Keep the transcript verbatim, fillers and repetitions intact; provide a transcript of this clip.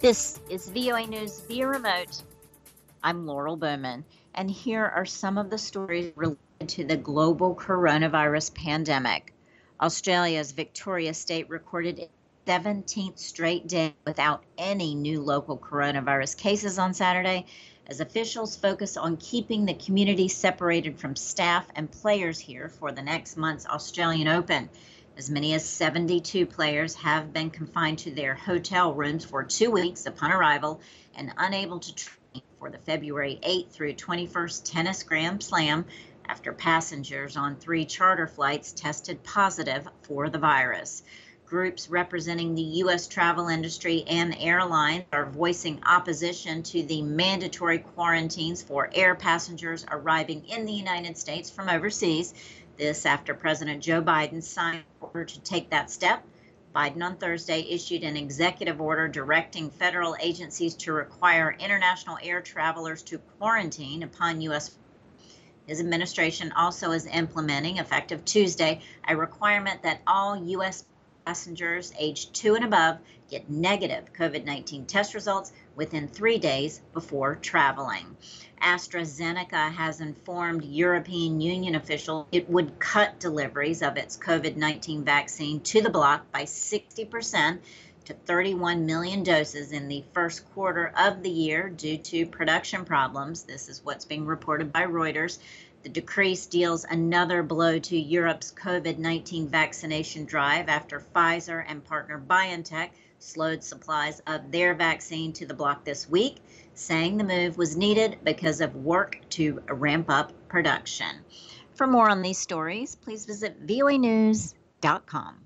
This is V O A News via remote. I'm Laurel Bowman, and here are some of the stories related to the global coronavirus pandemic. Australia's Victoria State recorded its seventeenth straight day without any new local coronavirus cases on Saturday, as officials focus on keeping the community separated from staff and players here for the next month's Australian Open. As many as seventy-two players have been confined to their hotel rooms for two weeks upon arrival and unable to train for the February eighth through twenty-first Tennis Grand Slam after passengers on three charter flights tested positive for the virus. Groups representing the U S travel industry and airlines are voicing opposition to the mandatory quarantines for air passengers arriving in the United States from overseas. This after President Joe Biden signed an order to take that step. Biden on Thursday issued an executive order directing federal agencies to require international air travelers to quarantine upon U S His administration also is implementing, effective Tuesday, a requirement that all U S passengers aged two and above get negative COVID nineteen test results within three days before traveling. AstraZeneca has informed European Union officials it would cut deliveries of its COVID nineteen vaccine to the bloc by sixty percent to thirty-one million doses in the first quarter of the year due to production problems. This is what's being reported by Reuters. The decrease deals another blow to Europe's COVID nineteen vaccination drive after Pfizer and partner BioNTech slowed supplies of their vaccine to the bloc this week, saying the move was needed because of work to ramp up production. For more on these stories, please visit V O A news dot com.